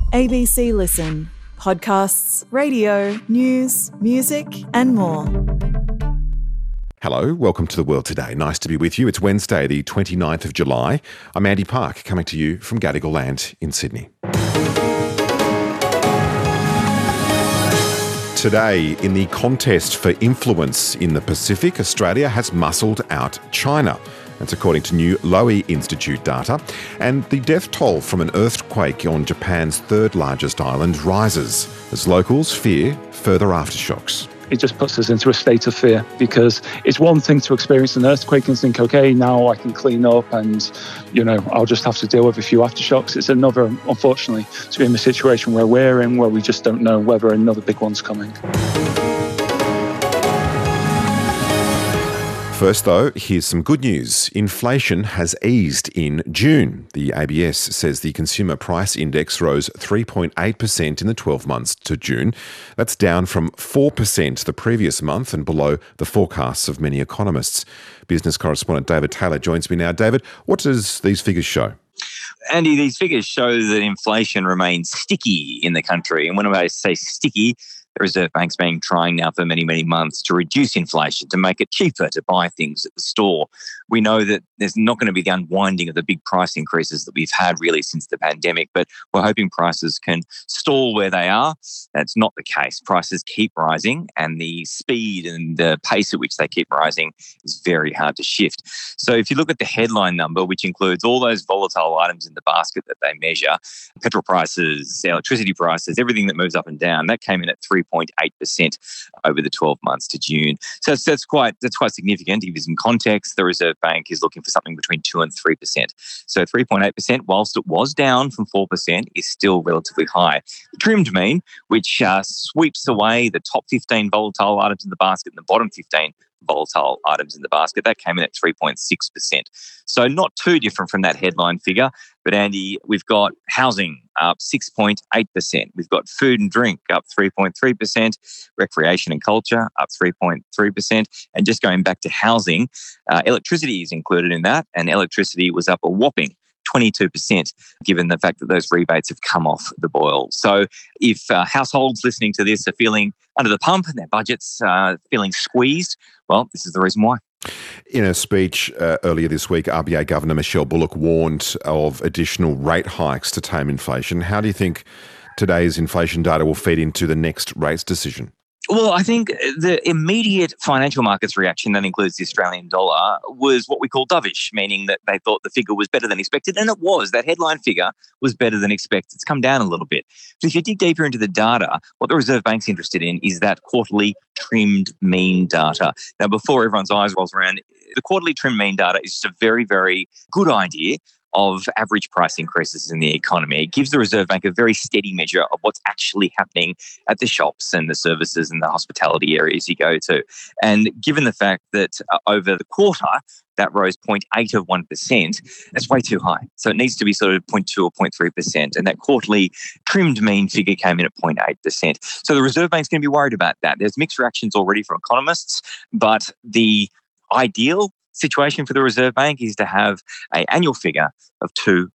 ABC Listen. Podcasts, radio, news, music and more. Hello, welcome to The World Today. Nice to be with you. It's Wednesday, the 29th of July. I'm Andy Park, coming to you from Gadigal Land in Sydney. Today, in the contest for influence in the Pacific, Australia has muscled out China. That's according to new Lowy Institute data. And the death toll from an earthquake on Japan's third largest island rises as locals fear further aftershocks. It just puts us into a state of fear because it's one thing to experience an earthquake and think, okay, now I can clean up and, I'll just have to deal with a few aftershocks. It's another, unfortunately, to be in the situation where we're in, where we just don't know whether another big one's coming. First, though, here's some good news. Inflation has eased in June. The ABS says the consumer price index rose 3.8% in the 12 months to June. That's down from 4% the previous month and below the forecasts of many economists. Business correspondent David Taylor joins me now. David, what does these figures show? Andy, these figures show that inflation remains sticky in the country. And when I say sticky, the Reserve Bank's been trying now for many, many months to reduce inflation, to make it cheaper to buy things at the store. We know that there's not going to be the unwinding of the big price increases that we've had really since the pandemic, but we're hoping prices can stall where they are. That's not the case. Prices keep rising, and the speed and the pace at which they keep rising is very hard to shift. So if you look at the headline number, which includes all those volatile items in the basket that they measure, petrol prices, electricity prices, everything that moves up and down, that came in at 3.8% over the 12 months to June. So that's quite significant. If it's in context, the Reserve Bank is looking for something between 2 and 3%. So 3.8%, whilst it was down from 4%, is still relatively high. The trimmed mean, which sweeps away the top 15 volatile items in the basket and the bottom 15 volatile items in the basket, that came in at 3.6%. So not too different from that headline figure. But Andy, we've got housing up 6.8%. We've got food and drink up 3.3%, recreation and culture up 3.3%. And just going back to housing, electricity is included in that, and electricity was up a whopping 22%, given the fact that those rebates have come off the boil. So if households listening to this are feeling under the pump and their budgets feeling squeezed, well, this is the reason why. In a speech earlier this week, RBA Governor Michelle Bullock warned of additional rate hikes to tame inflation. How do you think today's inflation data will feed into the next rates decision? Well, I think the immediate financial markets reaction, that includes the Australian dollar, was what we call dovish, meaning that they thought the figure was better than expected. And it was. That headline figure was better than expected. It's come down a little bit. But if you dig deeper into the data, what the Reserve Bank's interested in is that quarterly trimmed mean data. Now, before everyone's eyes rolls around, the quarterly trimmed mean data is just a very, very good idea of average price increases in the economy. It gives the Reserve Bank a very steady measure of what's actually happening at the shops and the services and the hospitality areas you go to. And given the fact that over the quarter, that rose 0.8 of 1%, that's way too high. So it needs to be sort of 0.2 or 0.3%. And that quarterly trimmed mean figure came in at 0.8%. So the Reserve Bank's going to be worried about that. There's mixed reactions already from economists, but the ideal situation for the Reserve Bank is to have an annual figure of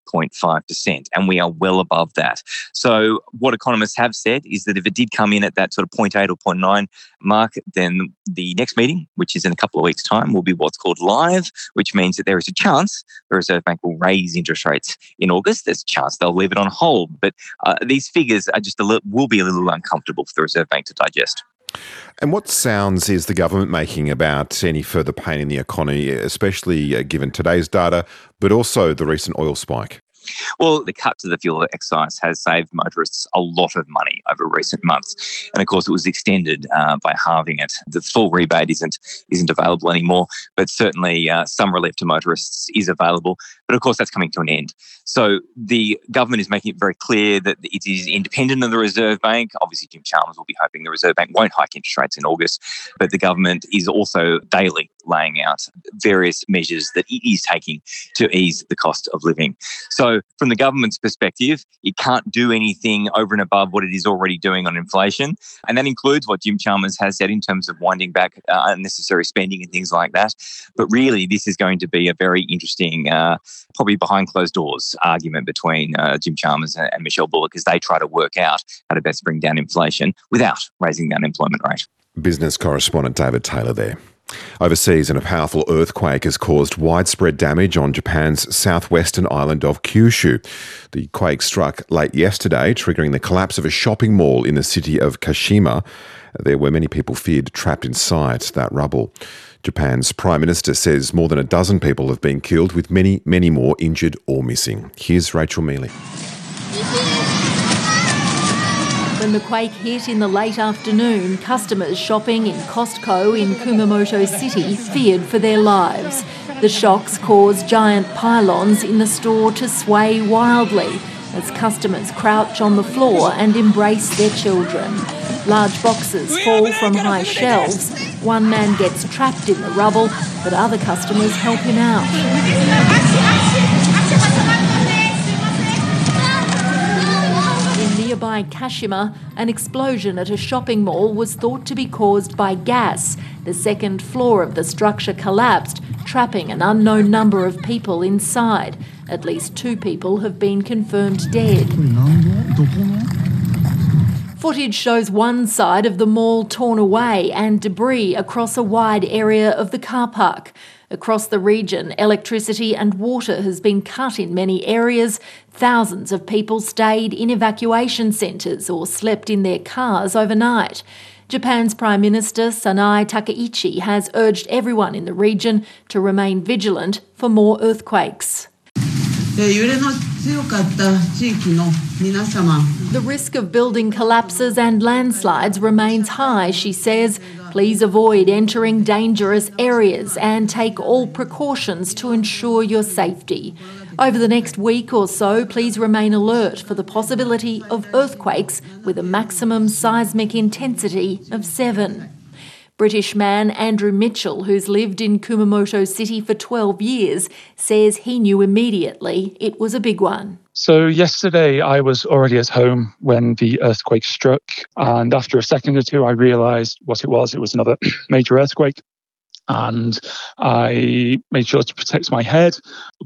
2.5%, and we are well above that. So what economists have said is that if it did come in at that sort of 0.8 or 0.9 mark, then the next meeting, which is in a couple of weeks' time, will be what's called live, which means that there is a chance the Reserve Bank will raise interest rates in August. There's a chance they'll leave it on hold, but these figures are will be a little uncomfortable for the Reserve Bank to digest. And what sounds is the government making about any further pain in the economy, especially given today's data, but also the recent oil spike? Well, the cut to the fuel excise has saved motorists a lot of money over recent months. And of course, it was extended by halving it. The full rebate isn't available anymore, but certainly some relief to motorists is available. But of course, that's coming to an end. So the government is making it very clear that it is independent of the Reserve Bank. Obviously, Jim Chalmers will be hoping the Reserve Bank won't hike interest rates in August, but the government is also daily laying out various measures that it is taking to ease the cost of living. So from the government's perspective, it can't do anything over and above what it is already doing on inflation. And that includes what Jim Chalmers has said in terms of winding back unnecessary spending and things like that. But really, this is going to be a very interesting, probably behind closed doors argument between Jim Chalmers and Michelle Bullock as they try to work out how to best bring down inflation without raising the unemployment rate. Business correspondent David Taylor there. Overseas, a powerful earthquake has caused widespread damage on Japan's southwestern island of Kyushu. The quake struck late yesterday, triggering the collapse of a shopping mall in the city of Kashima. There were many people feared trapped inside that rubble. Japan's Prime Minister says more than a dozen people have been killed, with many, many more injured or missing. Here's Rachel Mealy. When the quake hit in the late afternoon, customers shopping in Costco in Kumamoto City feared for their lives. The shocks caused giant pylons in the store to sway wildly as customers crouch on the floor and embrace their children. Large boxes fall from high shelves. One man gets trapped in the rubble, but other customers help him out. Nearby Kashima, an explosion at a shopping mall was thought to be caused by gas. The second floor of the structure collapsed, trapping an unknown number of people inside. At least 2 people have been confirmed dead. Footage shows one side of the mall torn away and debris across a wide area of the car park. Across the region, electricity and water has been cut in many areas. Thousands of people stayed in evacuation centres or slept in their cars overnight. Japan's Prime Minister Sanae Takaichi has urged everyone in the region to remain vigilant for more earthquakes. The risk of building collapses and landslides remains high, she says. Please avoid entering dangerous areas and take all precautions to ensure your safety. Over the next week or so, please remain alert for the possibility of earthquakes with a maximum seismic intensity of 7. British man Andrew Mitchell, who's lived in Kumamoto City for 12 years, says he knew immediately it was a big one. So yesterday I was already at home when the earthquake struck, and after a second or two I realised what it was. It was another major earthquake, and I made sure to protect my head.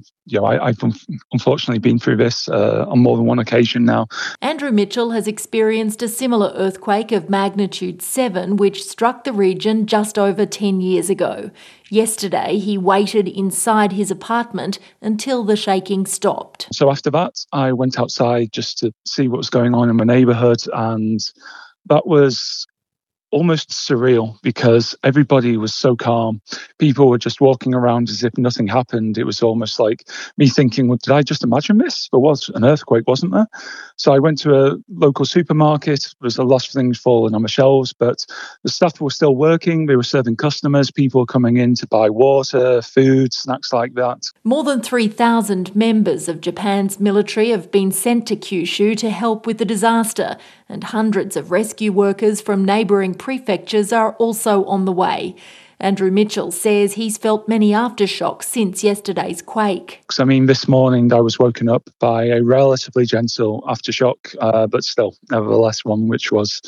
I've unfortunately been through this on more than one occasion now. Andrew Mitchell has experienced a similar earthquake of magnitude 7, which struck the region just over 10 years ago. Yesterday, he waited inside his apartment until the shaking stopped. So after that, I went outside just to see what was going on in my neighbourhood, and that was almost surreal because everybody was so calm. People were just walking around as if nothing happened. It was almost like me thinking, well, did I just imagine this? There was an earthquake, wasn't there? So I went to a local supermarket. There was a lot of things falling on the shelves, but the staff were still working. They were serving customers. People were coming in to buy water, food, snacks like that. More than 3,000 members of Japan's military have been sent to Kyushu to help with the disaster, and hundreds of rescue workers from neighbouring prefectures are also on the way. Andrew Mitchell says he's felt many aftershocks since yesterday's quake. I mean, this morning I was woken up by a relatively gentle aftershock, but still, nevertheless, one which was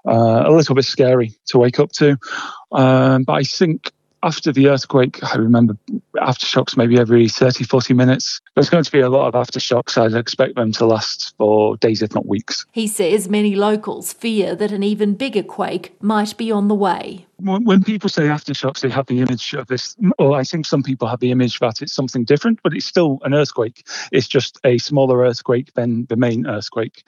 a little bit scary to wake up to. But I think after the earthquake, I remember aftershocks maybe every 30, 40 minutes. There's going to be a lot of aftershocks. I'd expect them to last for days, if not weeks. He says many locals fear that an even bigger quake might be on the way. When people say aftershocks, they have the image of this, or I think some people have the image that it's something different, but it's still an earthquake. It's just a smaller earthquake than the main earthquake.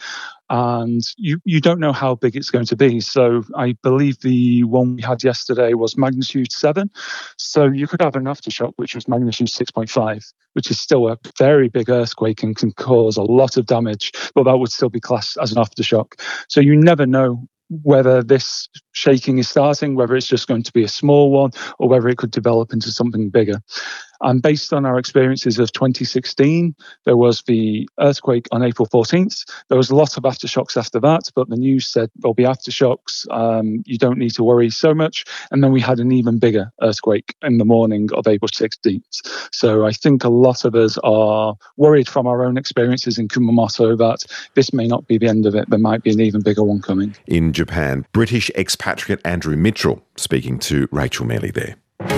And you don't know how big it's going to be. So I believe the one we had yesterday was magnitude 7. So you could have an aftershock, which was magnitude 6.5, which is still a very big earthquake and can cause a lot of damage, but that would still be classed as an aftershock. So you never know whether this shaking is starting, whether it's just going to be a small one, or whether it could develop into something bigger. And based on our experiences of 2016, there was the earthquake on April 14th. There was a lot of aftershocks after that, but the news said there'll be aftershocks. You don't need to worry so much. And then we had an even bigger earthquake in the morning of April 16th. So I think a lot of us are worried from our own experiences in Kumamoto that this may not be the end of it. There might be an even bigger one coming. In Japan, British expatriate Andrew Mitchell speaking to Rachel Mealy there.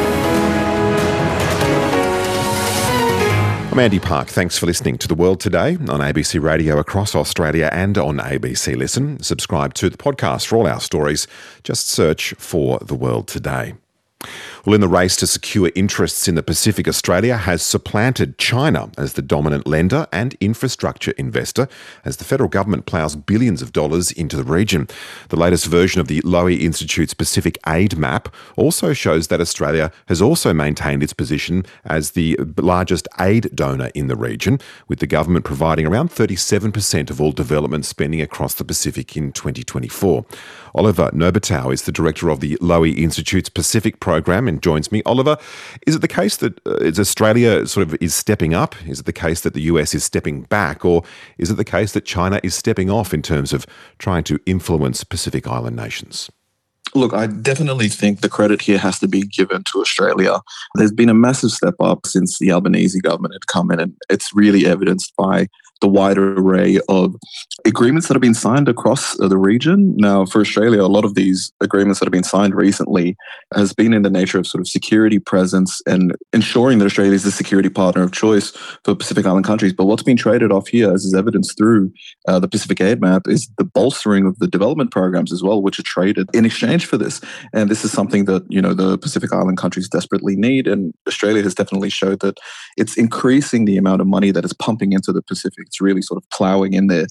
I'm Andy Park. Thanks for listening to The World Today on ABC Radio across Australia and on ABC Listen. Subscribe to the podcast for all our stories. Just search for The World Today. Well, in the race to secure interests in the Pacific, Australia has supplanted China as the dominant lender and infrastructure investor as the federal government ploughs billions of dollars into the region. The latest version of the Lowy Institute's Pacific Aid Map also shows that Australia has also maintained its position as the largest aid donor in the region, with the government providing around 37% of all development spending across the Pacific in 2024. Oliver Nobitau is the director of the Lowy Institute's Pacific program and joins me. Oliver, is it the case that Australia sort of is stepping up? Is it the case that the US is stepping back? Or is it the case that China is stepping off in terms of trying to influence Pacific Island nations? Look, I definitely think the credit here has to be given to Australia. There's been a massive step up since the Albanese government had come in, and it's really evidenced by the wider array of agreements that have been signed across the region. Now, for Australia, a lot of these agreements that have been signed recently has been in the nature of sort of security presence and ensuring that Australia is the security partner of choice for Pacific Island countries. But what's been traded off here, as is evidenced through the Pacific Aid Map, is the bolstering of the development programs as well, which are traded in exchange for this. And this is something that, you know, the Pacific Island countries desperately need. And Australia has definitely showed that it's increasing the amount of money that is pumping into the Pacific. It's really sort of plowing in there.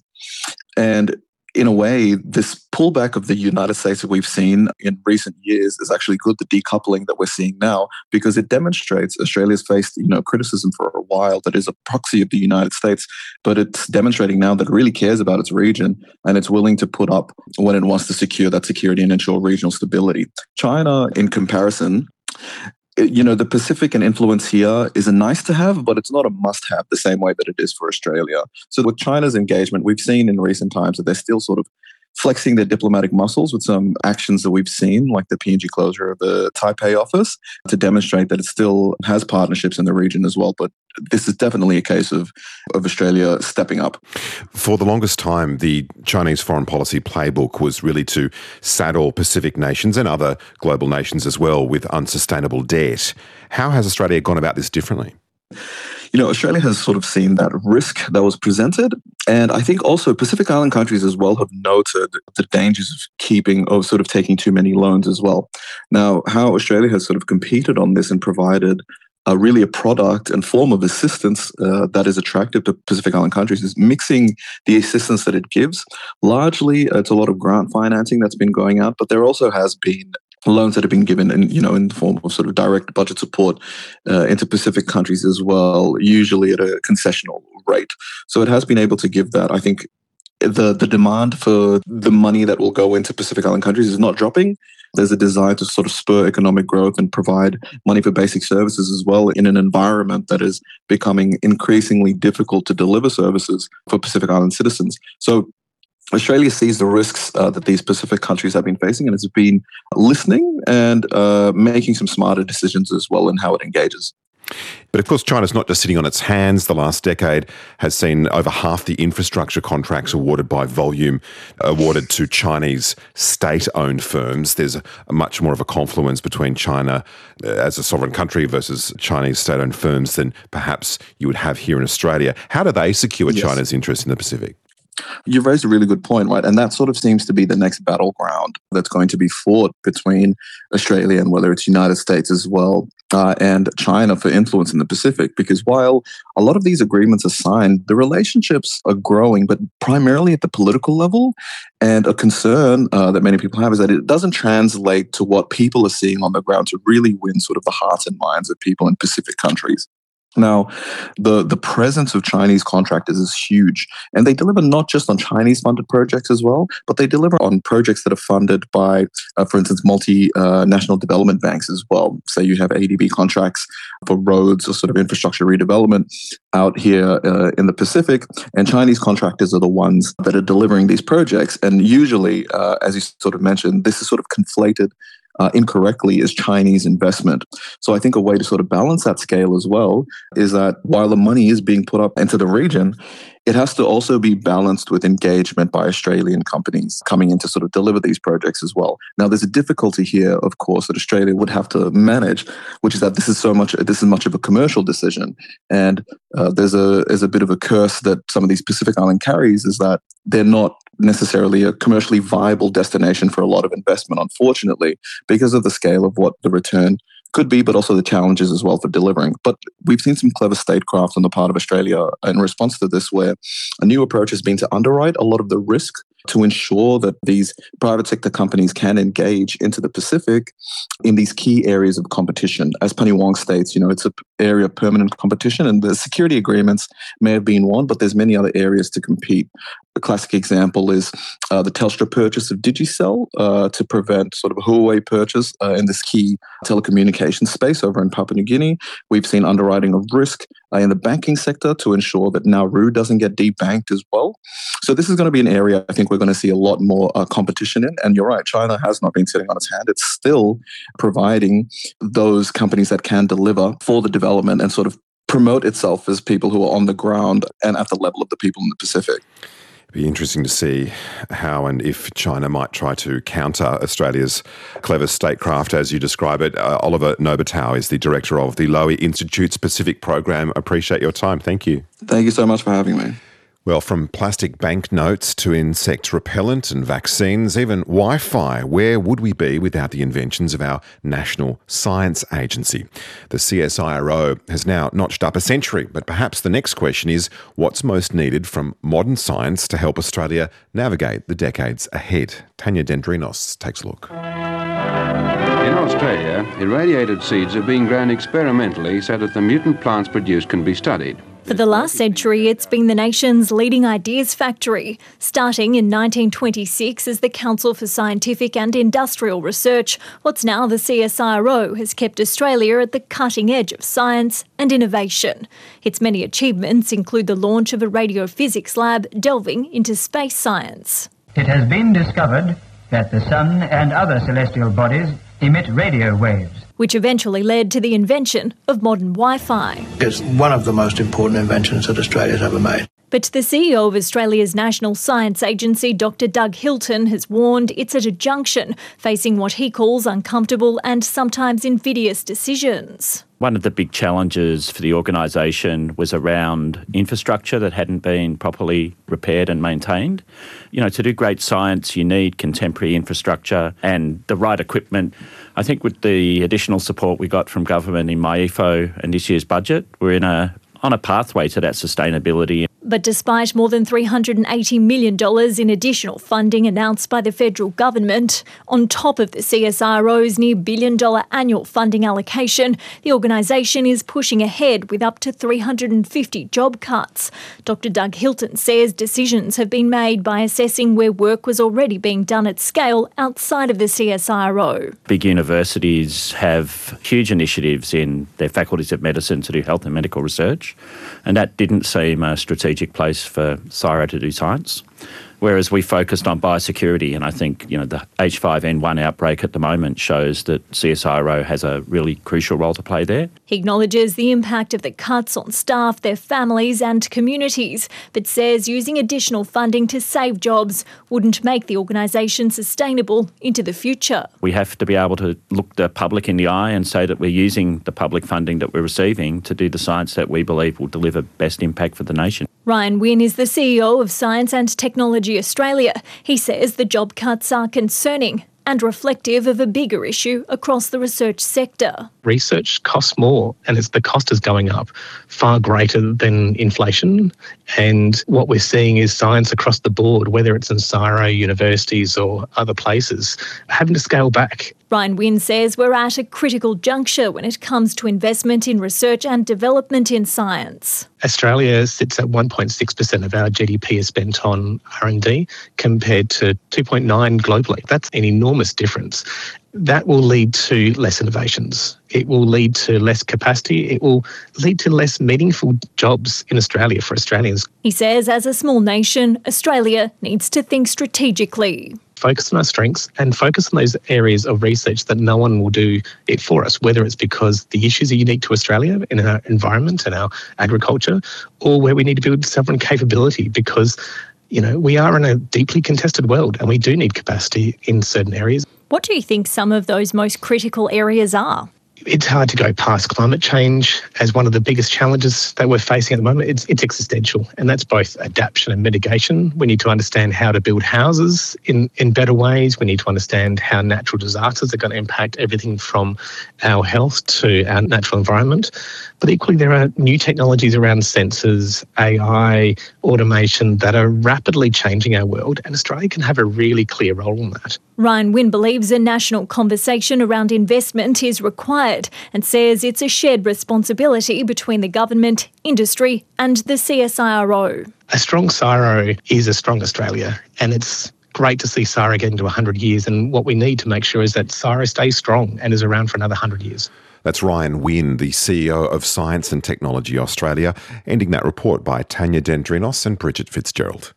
And in a way, this pullback of the United States that we've seen in recent years is actually good, the decoupling that we're seeing now, because it demonstrates Australia's faced, you know, criticism for a while that is a proxy of the United States, but it's demonstrating now that it really cares about its region and it's willing to put up when it wants to secure that security and ensure regional stability. China, in comparison, you know, the Pacific and influence here is a nice to have, but it's not a must have the same way that it is for Australia. So with China's engagement, we've seen in recent times that they're still sort of flexing their diplomatic muscles with some actions that we've seen, like the PNG closure of the Taipei office, to demonstrate that it still has partnerships in the region as well. But this is definitely a case of Australia stepping up. For the longest time, the Chinese foreign policy playbook was really to saddle Pacific nations and other global nations as well with unsustainable debt. How has Australia gone about this differently? You know, Australia has sort of seen that risk that was presented. And I think also Pacific Island countries as well have noted the dangers of sort of taking too many loans as well. Now, how Australia has sort of competed on this and provided really a product and form of assistance that is attractive to Pacific Island countries is mixing the assistance that it gives. Largely, it's a lot of grant financing that's been going out, but there also has been loans that have been given in the form of sort of direct budget support into Pacific countries as well, usually at a concessional rate. So it has been able to give that. I think the demand for the money that will go into Pacific Island countries is not dropping. There's a desire to sort of spur economic growth and provide money for basic services as well in an environment that is becoming increasingly difficult to deliver services for Pacific Island citizens. So Australia sees the risks that these Pacific countries have been facing and has been listening and making some smarter decisions as well in how it engages. But of course, China's not just sitting on its hands. The last decade has seen over half the infrastructure contracts awarded by volume awarded to Chinese state-owned firms. There's a much more of a confluence between China as a sovereign country versus Chinese state-owned firms than perhaps you would have here in Australia. How do they secure China's interest in the Pacific? You've raised a really good point, right? And that sort of seems to be the next battleground that's going to be fought between Australia and whether it's United States as well and China for influence in the Pacific. Because while a lot of these agreements are signed, the relationships are growing, but primarily at the political level. And a concern that many people have is that it doesn't translate to what people are seeing on the ground to really win sort of the hearts and minds of people in Pacific countries. Now, the presence of Chinese contractors is huge, and they deliver not just on Chinese-funded projects as well, but they deliver on projects that are funded by, for instance, multinational development banks as well. Say you have ADB contracts for roads or sort of infrastructure redevelopment out here in the Pacific, and Chinese contractors are the ones that are delivering these projects. And usually, as you sort of mentioned, this is sort of conflated incorrectly as Chinese investment. So I think a way to sort of balance that scale as well is that while the money is being put up into the region, it has to also be balanced with engagement by Australian companies coming in to sort of deliver these projects as well. Now, there's a difficulty here, of course, that Australia would have to manage, which is that this is much of a commercial decision, and there's a bit of a curse that some of these Pacific Island carries is that they're not necessarily a commercially viable destination for a lot of investment, unfortunately, because of the scale of what the return could be, but also the challenges as well for delivering. But we've seen some clever statecraft on the part of Australia in response to this, where a new approach has been to underwrite a lot of the risk to ensure that these private sector companies can engage into the Pacific in these key areas of competition. As Penny Wong states, it's an area of permanent competition, and the security agreements may have been one, but there's many other areas to compete. A classic example is the Telstra purchase of Digicel to prevent sort of a Huawei purchase in this key telecommunications space over in Papua New Guinea. We've seen underwriting of risk in the banking sector to ensure that Nauru doesn't get debanked as well. So this is going to be an area I think we're going to see a lot more competition in. And you're right, China has not been sitting on its hand. It's still providing those companies that can deliver for the development and sort of promote itself as people who are on the ground and at the level of the people in the Pacific. Be interesting to see how and if China might try to counter Australia's clever statecraft, as you describe it. Oliver Nobatow is the director of the Lowy Institute's Pacific Program. Appreciate your time. Thank you. Thank you so much for having me. Well, from plastic banknotes to insect repellent and vaccines, even Wi-Fi, where would we be without the inventions of our National Science Agency? The CSIRO has now notched up a century, but perhaps the next question is what's most needed from modern science to help Australia navigate the decades ahead? Tanya Dendrinos takes a look. In Australia, irradiated seeds are being grown experimentally so that the mutant plants produced can be studied. For the last century, it's been the nation's leading ideas factory. Starting in 1926 as the Council for Scientific and Industrial Research, what's now the CSIRO has kept Australia at the cutting edge of science and innovation. Its many achievements include the launch of a radiophysics lab delving into space science. It has been discovered that the sun and other celestial bodies emit radio waves, which eventually led to the invention of modern Wi-Fi. It's one of the most important inventions that Australia's ever made. But the CEO of Australia's National Science Agency, Dr. Doug Hilton, has warned it's at a junction, facing what he calls uncomfortable and sometimes invidious decisions. One of the big challenges for the organisation was around infrastructure that hadn't been properly repaired and maintained. To do great science, you need contemporary infrastructure and the right equipment. I think with the additional support we got from government in MyEFO and this year's budget, we're on a pathway to that sustainability. But despite more than $380 million in additional funding announced by the federal government, on top of the CSIRO's near $1 billion annual funding allocation, the organisation is pushing ahead with up to 350 job cuts. Dr. Doug Hilton says decisions have been made by assessing where work was already being done at scale outside of the CSIRO. Big universities have huge initiatives in their faculties of medicine to do health and medical research, and that didn't seem a strategic place for CSIRO to do science. Whereas we focused on biosecurity, and I think the H5N1 outbreak at the moment shows that CSIRO has a really crucial role to play there. He acknowledges the impact of the cuts on staff, their families and communities, but says using additional funding to save jobs wouldn't make the organisation sustainable into the future. We have to be able to look the public in the eye and say that we're using the public funding that we're receiving to do the science that we believe will deliver best impact for the nation. Ryan Wynne is the CEO of Science and Technology Australia. He says the job cuts are concerning and reflective of a bigger issue across the research sector. Research costs more, and the cost is going up far greater than inflation. And what we're seeing is science across the board, whether it's in CSIRO, universities or other places, having to scale back. Ryan Wynne says we're at a critical juncture when it comes to investment in research and development in science. Australia sits at 1.6% of our GDP is spent on R&D compared to 2.9% globally. That's an enormous difference. That will lead to less innovations. It will lead to less capacity. It will lead to less meaningful jobs in Australia for Australians. He says as a small nation, Australia needs to think strategically. Focus on our strengths and focus on those areas of research that no one will do it for us, whether it's because the issues are unique to Australia in our environment and our agriculture, or where we need to build sovereign capability because, we are in a deeply contested world and we do need capacity in certain areas. What do you think some of those most critical areas are? It's hard to go past climate change as one of the biggest challenges that we're facing at the moment. It's existential, and that's both adaptation and mitigation. We need to understand how to build houses in better ways. We need to understand how natural disasters are going to impact everything from our health to our natural environment. But equally, there are new technologies around sensors, AI, automation that are rapidly changing our world, and Australia can have a really clear role in that. Ryan Wynne believes a national conversation around investment is required and says it's a shared responsibility between the government, industry and the CSIRO. A strong CSIRO is a strong Australia, and it's great to see CSIRO getting to 100 years, and what we need to make sure is that CSIRO stays strong and is around for another 100 years. That's Ryan Wynne, the CEO of Science and Technology Australia, ending that report by Tanya Dendrinos and Bridget Fitzgerald.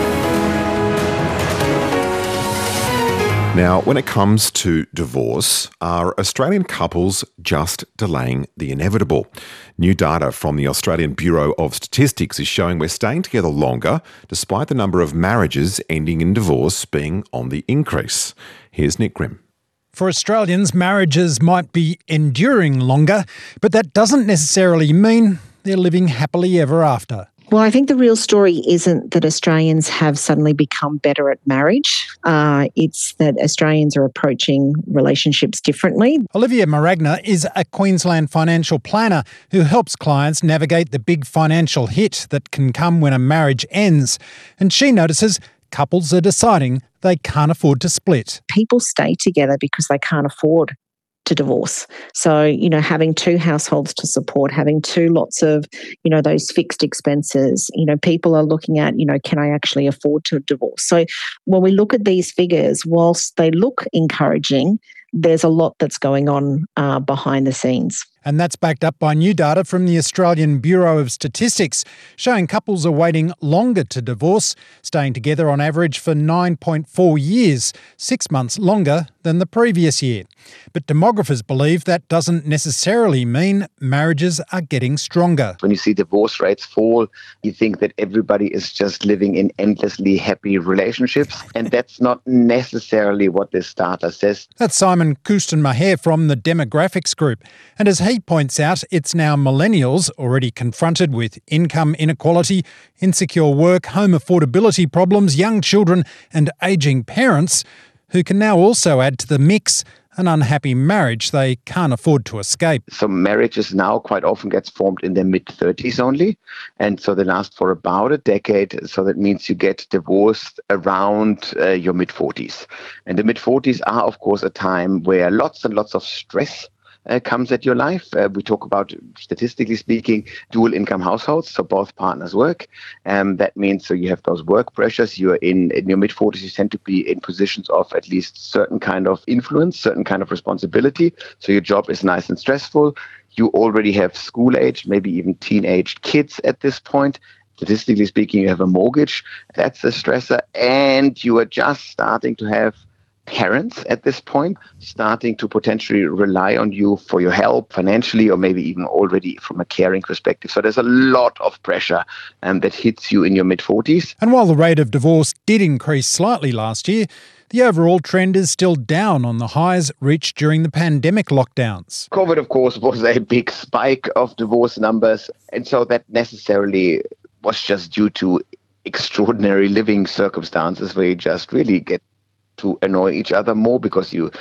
Now, when it comes to divorce, are Australian couples just delaying the inevitable? New data from the Australian Bureau of Statistics is showing we're staying together longer, despite the number of marriages ending in divorce being on the increase. Here's Nick Grimm. For Australians, marriages might be enduring longer, but that doesn't necessarily mean they're living happily ever after. Well, I think the real story isn't that Australians have suddenly become better at marriage. It's that Australians are approaching relationships differently. Olivia Maragna is a Queensland financial planner who helps clients navigate the big financial hit that can come when a marriage ends. And she notices couples are deciding they can't afford to split. People stay together because they can't afford to divorce. So, having two households to support, having two lots of, those fixed expenses, people are looking at, can I actually afford to divorce? So when we look at these figures, whilst they look encouraging, there's a lot that's going on behind the scenes. And that's backed up by new data from the Australian Bureau of Statistics, showing couples are waiting longer to divorce, staying together on average for 9.4 years, 6 months longer than the previous year. But demographers believe that doesn't necessarily mean marriages are getting stronger. When you see divorce rates fall, you think that everybody is just living in endlessly happy relationships, and that's not necessarily what this data says. That's Simon Kusten-Maher from the Demographics Group. And as he points out, it's now millennials already confronted with income inequality, insecure work, home affordability problems, young children and ageing parents who can now also add to the mix an unhappy marriage they can't afford to escape. So marriages now quite often gets formed in their mid-30s only, and so they last for about a decade. So that means you get divorced around your mid-40s. And the mid-40s are, of course, a time where lots and lots of stress comes at your life. We talk about, statistically speaking, dual income households, so both partners work. That means so you have those work pressures. You're in your mid-40s, you tend to be in positions of at least certain kind of influence, certain kind of responsibility. So your job is nice and stressful. You already have school-age, maybe even teenage kids at this point. Statistically speaking, you have a mortgage. That's a stressor. And you are just starting to have parents at this point starting to potentially rely on you for your help financially, or maybe even already from a caring perspective. So there's a lot of pressure that hits you in your mid-40s. And while the rate of divorce did increase slightly last year, the overall trend is still down on the highs reached during the pandemic lockdowns. COVID, of course, was a big spike of divorce numbers. And so that necessarily was just due to extraordinary living circumstances where you just really get to annoy each other more because you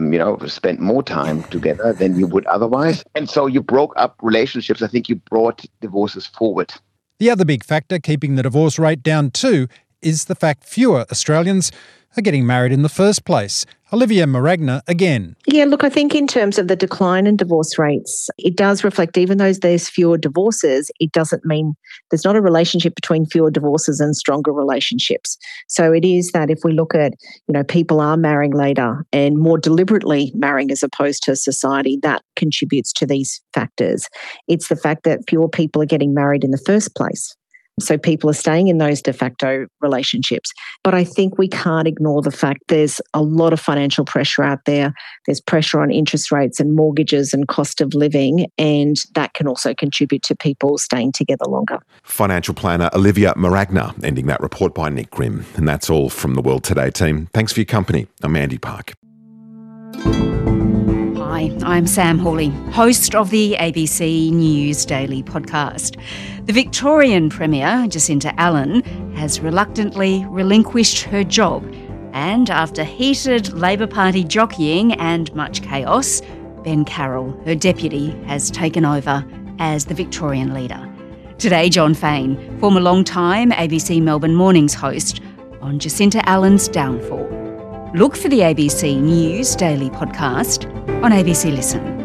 spent more time together than you would otherwise. And so you broke up relationships. I think you brought divorces forward. The other big factor keeping the divorce rate down too is the fact fewer Australians are getting married in the first place. Olivia Maragna again. Yeah, look, I think in terms of the decline in divorce rates, it does reflect, even though there's fewer divorces, it doesn't mean there's not a relationship between fewer divorces and stronger relationships. So it is that if we look at, people are marrying later and more deliberately marrying as opposed to society, that contributes to these factors. It's the fact that fewer people are getting married in the first place. So people are staying in those de facto relationships. But I think we can't ignore the fact there's a lot of financial pressure out there. There's pressure on interest rates and mortgages and cost of living, and that can also contribute to people staying together longer. Financial planner Olivia Maragna ending that report by Nick Grimm. And that's all from the World Today team. Thanks for your company. I'm Andy Park. Hi, I'm Sam Hawley, host of the ABC News Daily podcast. The Victorian Premier, Jacinta Allan, has reluctantly relinquished her job, and after heated Labor Party jockeying and much chaos, Ben Carroll, her deputy, has taken over as the Victorian leader. Today, John Fain, former long-time ABC Melbourne Mornings host, on Jacinta Allan's downfall. Look for the ABC News Daily podcast on ABC Listen.